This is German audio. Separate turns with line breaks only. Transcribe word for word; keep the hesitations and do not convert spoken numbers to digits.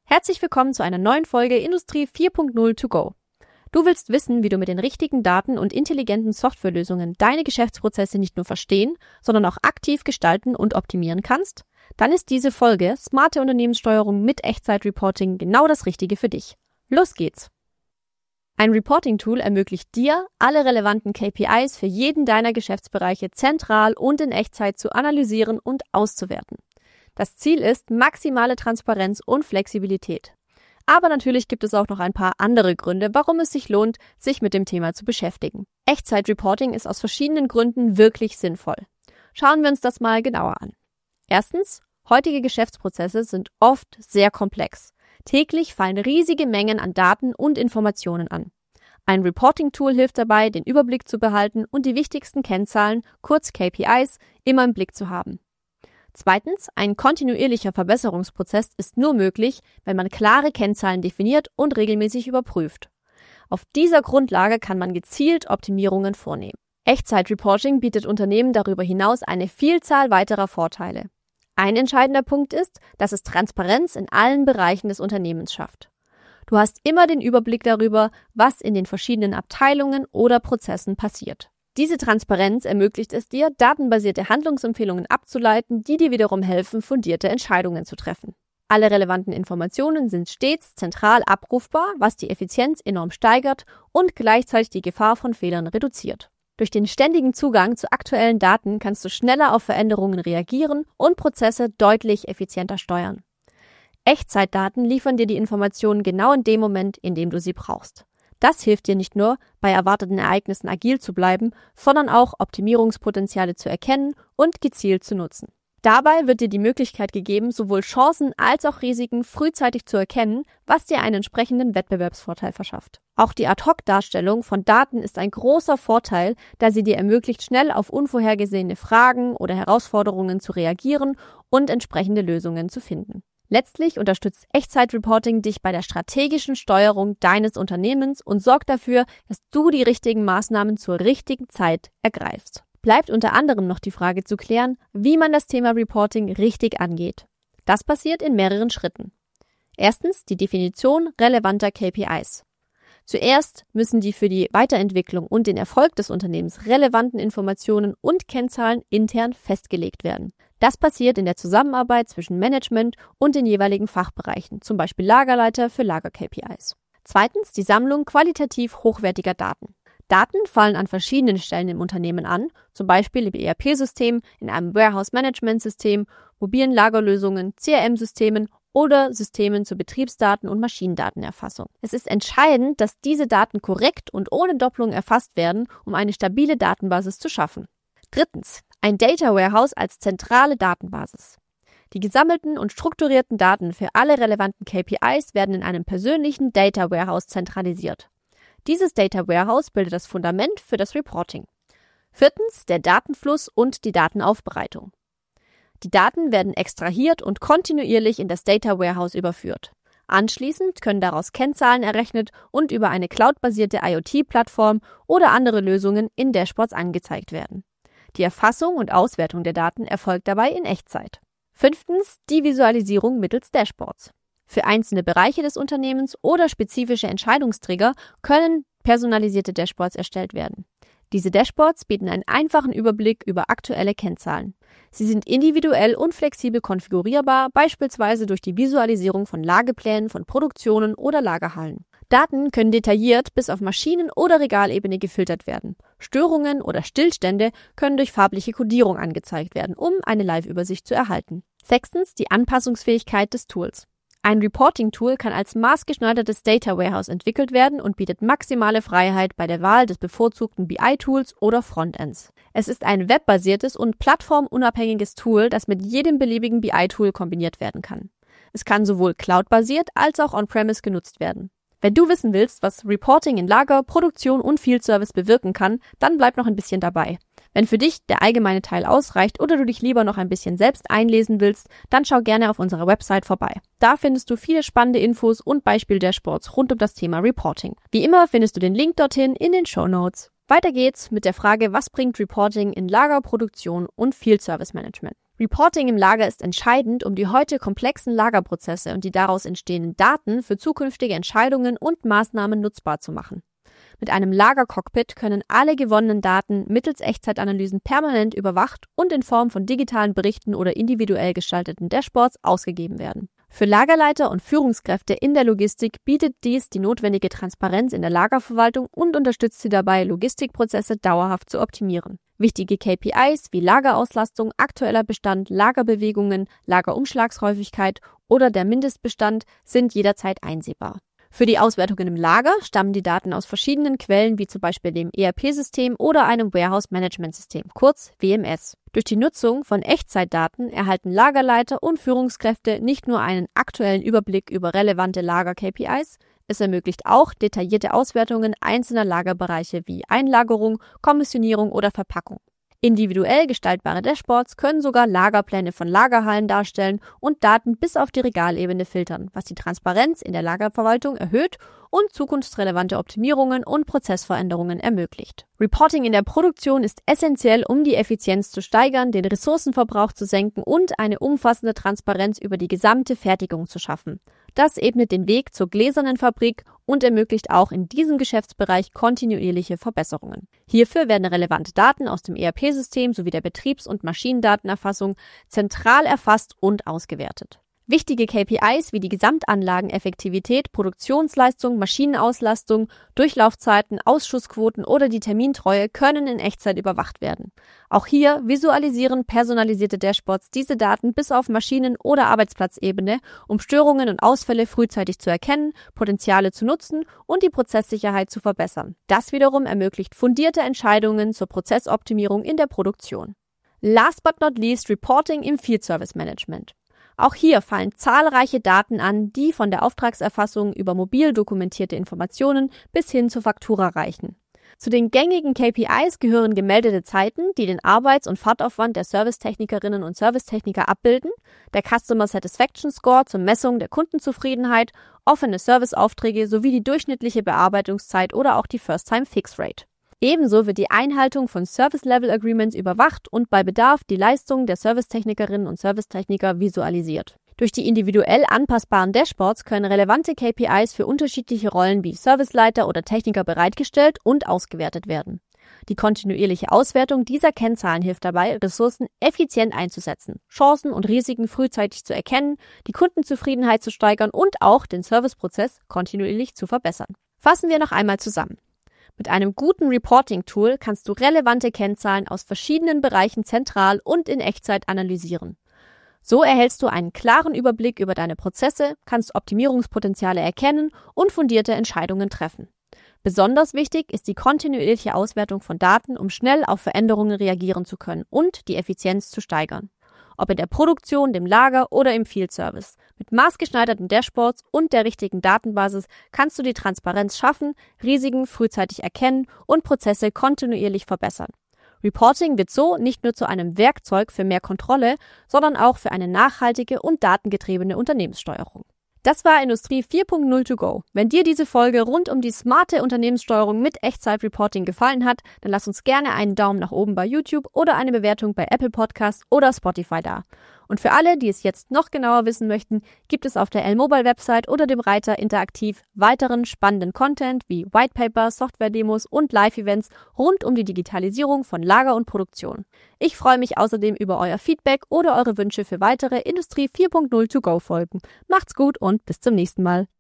Herzlich willkommen zu einer neuen Folge Industrie vier Punkt null to go. Du willst wissen, wie du mit den richtigen Daten und intelligenten Softwarelösungen deine Geschäftsprozesse nicht nur verstehen, sondern auch aktiv gestalten und optimieren kannst? Dann ist diese Folge Smarte Unternehmenssteuerung mit Echtzeit-Reporting genau das Richtige für dich. Los geht's! Ein Reporting-Tool ermöglicht dir, alle relevanten K P Is für jeden deiner Geschäftsbereiche zentral und in Echtzeit zu analysieren und auszuwerten. Das Ziel ist maximale Transparenz und Flexibilität. Aber natürlich gibt es auch noch ein paar andere Gründe, warum es sich lohnt, sich mit dem Thema zu beschäftigen. Echtzeit-Reporting ist aus verschiedenen Gründen wirklich sinnvoll. Schauen wir uns das mal genauer an. Erstens, heutige Geschäftsprozesse sind oft sehr komplex. Täglich fallen riesige Mengen an Daten und Informationen an. Ein Reporting-Tool hilft dabei, den Überblick zu behalten und die wichtigsten Kennzahlen, kurz K P Is, immer im Blick zu haben. Zweitens, ein kontinuierlicher Verbesserungsprozess ist nur möglich, wenn man klare Kennzahlen definiert und regelmäßig überprüft. Auf dieser Grundlage kann man gezielt Optimierungen vornehmen. Echtzeit-Reporting bietet Unternehmen darüber hinaus eine Vielzahl weiterer Vorteile. Ein entscheidender Punkt ist, dass es Transparenz in allen Bereichen des Unternehmens schafft. Du hast immer den Überblick darüber, was in den verschiedenen Abteilungen oder Prozessen passiert. Diese Transparenz ermöglicht es dir, datenbasierte Handlungsempfehlungen abzuleiten, die dir wiederum helfen, fundierte Entscheidungen zu treffen. Alle relevanten Informationen sind stets zentral abrufbar, was die Effizienz enorm steigert und gleichzeitig die Gefahr von Fehlern reduziert. Durch den ständigen Zugang zu aktuellen Daten kannst du schneller auf Veränderungen reagieren und Prozesse deutlich effizienter steuern. Echtzeitdaten liefern dir die Informationen genau in dem Moment, in dem du sie brauchst. Das hilft dir nicht nur, bei erwarteten Ereignissen agil zu bleiben, sondern auch Optimierungspotenziale zu erkennen und gezielt zu nutzen. Dabei wird dir die Möglichkeit gegeben, sowohl Chancen als auch Risiken frühzeitig zu erkennen, was dir einen entsprechenden Wettbewerbsvorteil verschafft. Auch die Ad-hoc-Darstellung von Daten ist ein großer Vorteil, da sie dir ermöglicht, schnell auf unvorhergesehene Fragen oder Herausforderungen zu reagieren und entsprechende Lösungen zu finden. Letztlich unterstützt Echtzeit-Reporting dich bei der strategischen Steuerung deines Unternehmens und sorgt dafür, dass du die richtigen Maßnahmen zur richtigen Zeit ergreifst. Bleibt unter anderem noch die Frage zu klären, wie man das Thema Reporting richtig angeht. Das passiert in mehreren Schritten. Erstens die Definition relevanter K P Is. Zuerst müssen die für die Weiterentwicklung und den Erfolg des Unternehmens relevanten Informationen und Kennzahlen intern festgelegt werden. Das passiert in der Zusammenarbeit zwischen Management und den jeweiligen Fachbereichen, zum Beispiel Lagerleiter für Lager-K P Is. Zweitens die Sammlung qualitativ hochwertiger Daten. Daten fallen an verschiedenen Stellen im Unternehmen an, zum Beispiel im E R P-System, in einem Warehouse-Management-System, mobilen Lagerlösungen, C R M-Systemen oder Systemen zur Betriebsdaten- und Maschinendatenerfassung. Es ist entscheidend, dass diese Daten korrekt und ohne Doppelung erfasst werden, um eine stabile Datenbasis zu schaffen. Drittens, ein Data Warehouse als zentrale Datenbasis. Die gesammelten und strukturierten Daten für alle relevanten K P Is werden in einem persönlichen Data Warehouse zentralisiert. Dieses Data Warehouse bildet das Fundament für das Reporting. Viertens, der Datenfluss und die Datenaufbereitung. Die Daten werden extrahiert und kontinuierlich in das Data Warehouse überführt. Anschließend können daraus Kennzahlen errechnet und über eine cloudbasierte IoT-Plattform oder andere Lösungen in Dashboards angezeigt werden. Die Erfassung und Auswertung der Daten erfolgt dabei in Echtzeit. Fünftens, die Visualisierung mittels Dashboards. Für einzelne Bereiche des Unternehmens oder spezifische Entscheidungsträger können personalisierte Dashboards erstellt werden. Diese Dashboards bieten einen einfachen Überblick über aktuelle Kennzahlen. Sie sind individuell und flexibel konfigurierbar, beispielsweise durch die Visualisierung von Lageplänen von Produktionen oder Lagerhallen. Daten können detailliert bis auf Maschinen- oder Regalebene gefiltert werden. Störungen oder Stillstände können durch farbliche Kodierung angezeigt werden, um eine Live-Übersicht zu erhalten. Sechstens, die Anpassungsfähigkeit des Tools. Ein Reporting-Tool kann als maßgeschneidertes Data Warehouse entwickelt werden und bietet maximale Freiheit bei der Wahl des bevorzugten B I-Tools oder Frontends. Es ist ein webbasiertes und plattformunabhängiges Tool, das mit jedem beliebigen B I-Tool kombiniert werden kann. Es kann sowohl cloud-basiert als auch on-premise genutzt werden. Wenn du wissen willst, was Reporting in Lager, Produktion und Field Service bewirken kann, dann bleib noch ein bisschen dabei. Wenn für dich der allgemeine Teil ausreicht oder du dich lieber noch ein bisschen selbst einlesen willst, dann schau gerne auf unserer Website vorbei. Da findest du viele spannende Infos und Beispiel-Dashboards rund um das Thema Reporting. Wie immer findest du den Link dorthin in den Shownotes. Weiter geht's mit der Frage, was bringt Reporting in Lager, Produktion und Field Service Management? Reporting im Lager ist entscheidend, um die heute komplexen Lagerprozesse und die daraus entstehenden Daten für zukünftige Entscheidungen und Maßnahmen nutzbar zu machen. Mit einem Lagercockpit können alle gewonnenen Daten mittels Echtzeitanalysen permanent überwacht und in Form von digitalen Berichten oder individuell gestalteten Dashboards ausgegeben werden. Für Lagerleiter und Führungskräfte in der Logistik bietet dies die notwendige Transparenz in der Lagerverwaltung und unterstützt sie dabei, Logistikprozesse dauerhaft zu optimieren. Wichtige K P Is wie Lagerauslastung, aktueller Bestand, Lagerbewegungen, Lagerumschlagshäufigkeit oder der Mindestbestand sind jederzeit einsehbar. Für die Auswertungen im Lager stammen die Daten aus verschiedenen Quellen, wie zum Beispiel dem E R P-System oder einem Warehouse-Management-System, kurz W M S. Durch die Nutzung von Echtzeitdaten erhalten Lagerleiter und Führungskräfte nicht nur einen aktuellen Überblick über relevante Lager-K P Is, es ermöglicht auch detaillierte Auswertungen einzelner Lagerbereiche wie Einlagerung, Kommissionierung oder Verpackung. Individuell gestaltbare Dashboards können sogar Lagerpläne von Lagerhallen darstellen und Daten bis auf die Regalebene filtern, was die Transparenz in der Lagerverwaltung erhöht und zukunftsrelevante Optimierungen und Prozessveränderungen ermöglicht. Reporting in der Produktion ist essentiell, um die Effizienz zu steigern, den Ressourcenverbrauch zu senken und eine umfassende Transparenz über die gesamte Fertigung zu schaffen. Das ebnet den Weg zur gläsernen Fabrik und ermöglicht auch in diesem Geschäftsbereich kontinuierliche Verbesserungen. Hierfür werden relevante Daten aus dem E R P-System sowie der Betriebs- und Maschinendatenerfassung zentral erfasst und ausgewertet. Wichtige K P Is wie die Gesamtanlageneffektivität, Produktionsleistung, Maschinenauslastung, Durchlaufzeiten, Ausschussquoten oder die Termintreue können in Echtzeit überwacht werden. Auch hier visualisieren personalisierte Dashboards diese Daten bis auf Maschinen- oder Arbeitsplatzebene, um Störungen und Ausfälle frühzeitig zu erkennen, Potenziale zu nutzen und die Prozesssicherheit zu verbessern. Das wiederum ermöglicht fundierte Entscheidungen zur Prozessoptimierung in der Produktion. Last but not least Reporting im Field Service Management. Auch hier fallen zahlreiche Daten an, die von der Auftragserfassung über mobil dokumentierte Informationen bis hin zur Faktura reichen. Zu den gängigen K P Is gehören gemeldete Zeiten, die den Arbeits- und Fahrtaufwand der Servicetechnikerinnen und Servicetechniker abbilden, der Customer Satisfaction Score zur Messung der Kundenzufriedenheit, offene Serviceaufträge sowie die durchschnittliche Bearbeitungszeit oder auch die First-Time-Fix-Rate. Ebenso wird die Einhaltung von Service-Level-Agreements überwacht und bei Bedarf die Leistung der Servicetechnikerinnen und Servicetechniker visualisiert. Durch die individuell anpassbaren Dashboards können relevante K P Is für unterschiedliche Rollen wie Serviceleiter oder Techniker bereitgestellt und ausgewertet werden. Die kontinuierliche Auswertung dieser Kennzahlen hilft dabei, Ressourcen effizient einzusetzen, Chancen und Risiken frühzeitig zu erkennen, die Kundenzufriedenheit zu steigern und auch den Serviceprozess kontinuierlich zu verbessern. Fassen wir noch einmal zusammen. Mit einem guten Reporting-Tool kannst du relevante Kennzahlen aus verschiedenen Bereichen zentral und in Echtzeit analysieren. So erhältst du einen klaren Überblick über deine Prozesse, kannst Optimierungspotenziale erkennen und fundierte Entscheidungen treffen. Besonders wichtig ist die kontinuierliche Auswertung von Daten, um schnell auf Veränderungen reagieren zu können und die Effizienz zu steigern. Ob in der Produktion, dem Lager oder im Field Service. Mit maßgeschneiderten Dashboards und der richtigen Datenbasis kannst du die Transparenz schaffen, Risiken frühzeitig erkennen und Prozesse kontinuierlich verbessern. Reporting wird so nicht nur zu einem Werkzeug für mehr Kontrolle, sondern auch für eine nachhaltige und datengetriebene Unternehmenssteuerung. Das war Industrie vier Punkt null to go. Wenn dir diese Folge rund um die smarte Unternehmenssteuerung mit Echtzeit-Reporting gefallen hat, dann lass uns gerne einen Daumen nach oben bei YouTube oder eine Bewertung bei Apple Podcasts oder Spotify da. Und für alle, die es jetzt noch genauer wissen möchten, gibt es auf der L-Mobile-Website oder dem Reiter interaktiv weiteren spannenden Content wie Whitepaper, Software-Demos und Live-Events rund um die Digitalisierung von Lager und Produktion. Ich freue mich außerdem über euer Feedback oder eure Wünsche für weitere Industrie vier Punkt null to go Folgen. Macht's gut und bis zum nächsten Mal.